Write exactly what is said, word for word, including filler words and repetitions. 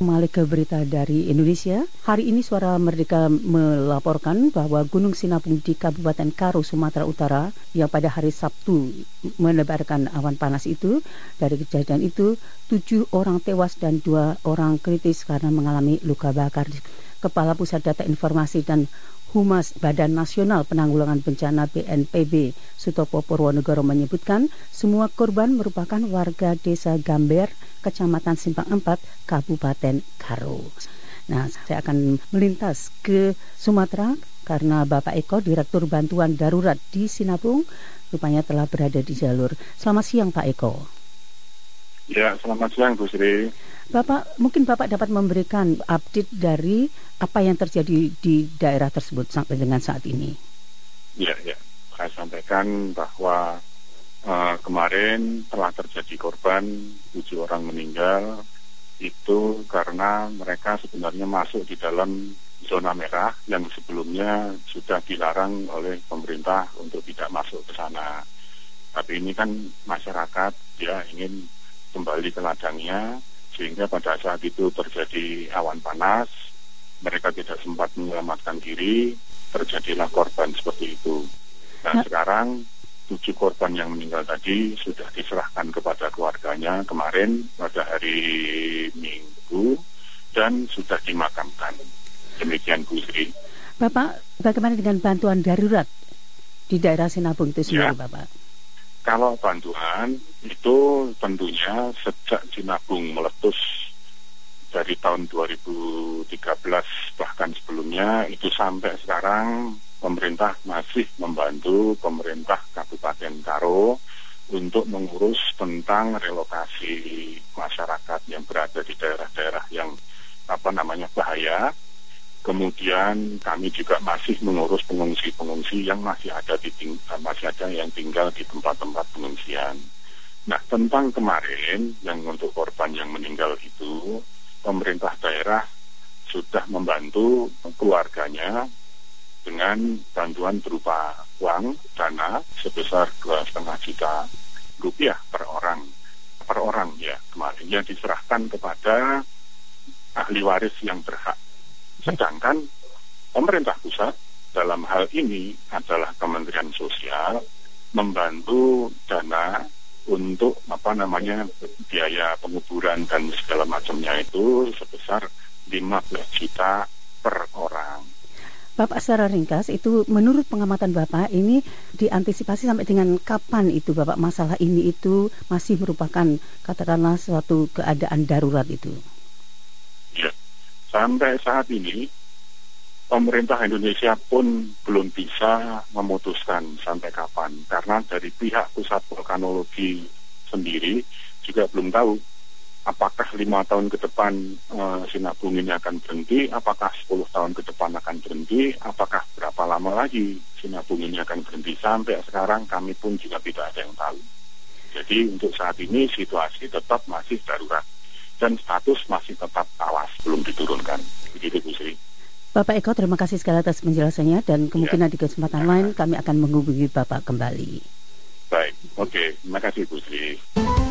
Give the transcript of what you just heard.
Kembali ke berita dari Indonesia. Hari ini Suara Merdeka melaporkan bahwa Gunung Sinabung di Kabupaten Karo, Sumatera Utara yang pada hari Sabtu menebarkan awan panas itu, dari kejadian itu tujuh orang tewas dan dua orang kritis karena mengalami luka bakar. Kepala Pusat Data Informasi dan Humas Badan Nasional Penanggulangan Bencana B N P B Sutopo Purwonegoro menyebutkan semua korban merupakan warga Desa Gamber, Kecamatan Simpang Empat, Kabupaten Karo. Nah, saya akan melintas ke Sumatera karena Bapak Eko, Direktur Bantuan Darurat di Sinabung, rupanya telah berada di jalur. Selamat siang Pak Eko. Ya, selamat siang Bu Sri. Bapak, mungkin Bapak dapat memberikan update dari apa yang terjadi di daerah tersebut sampai dengan saat ini. Ya, ya. Saya sampaikan bahwa uh, kemarin telah terjadi korban, tujuh orang meninggal, itu karena mereka sebenarnya masuk di dalam zona merah yang sebelumnya sudah dilarang oleh pemerintah untuk tidak masuk ke sana. Tapi ini kan masyarakat dia ingin kembali ke ladangnya, sehingga pada saat itu terjadi awan panas, mereka tidak sempat menyelamatkan diri, terjadilah korban seperti itu. Nah, nah sekarang tujuh korban yang meninggal tadi sudah diserahkan kepada keluarganya kemarin pada hari Minggu dan sudah dimakamkan. Demikian Bu Sri. Bapak, bagaimana dengan bantuan darurat di daerah Sinabung itu sendiri, ya. Bapak? Kalau bantuan itu tentunya sejak Sinabung meletus dari tahun dua ribu tiga belas bahkan sebelumnya itu sampai sekarang pemerintah masih membantu pemerintah Kabupaten Karo untuk mengurus tentang relokasi masyarakat yang berada di daerah-daerah yang apa namanya bahaya. Kemudian kami juga masih mengurus pengungsi-pengungsi yang masih ada di ting- masih ada yang tinggal di tempat-tempat pengungsian. Nah, tentang kemarin yang untuk korban yang meninggal itu, pemerintah daerah sudah membantu keluarganya dengan bantuan berupa uang dana sebesar dua setengah juta rupiah per orang per orang ya kemarin yang diserahkan kepada ahli waris yang berhak. Sedangkan pemerintah pusat dalam hal ini adalah Kementerian Sosial membantu dana untuk apa namanya biaya penguburan dan segala macamnya itu sebesar lima belas juta per orang. Bapak, secara ringkas itu menurut pengamatan Bapak ini diantisipasi sampai dengan kapan itu Bapak masalah ini itu masih merupakan katakanlah suatu keadaan darurat itu? Ya. Sampai saat ini, pemerintah Indonesia pun belum bisa memutuskan sampai kapan. Karena dari pihak Pusat Vulkanologi sendiri juga belum tahu apakah lima tahun ke depan e, Sinabung ini akan berhenti, apakah sepuluh tahun ke depan akan berhenti, apakah berapa lama lagi Sinabung ini akan berhenti. Sampai sekarang kami pun juga tidak ada yang tahu. Jadi untuk saat ini situasi tetap masih darurat. Dan status masih tetap awas, belum diturunkan. Begitu Bu Sri. Bapak Eko, terima kasih sekali atas penjelasannya dan kemungkinan ya. Di kesempatan ya. lain kami akan menghubungi Bapak kembali. Baik, oke. Terima kasih Bu Sri.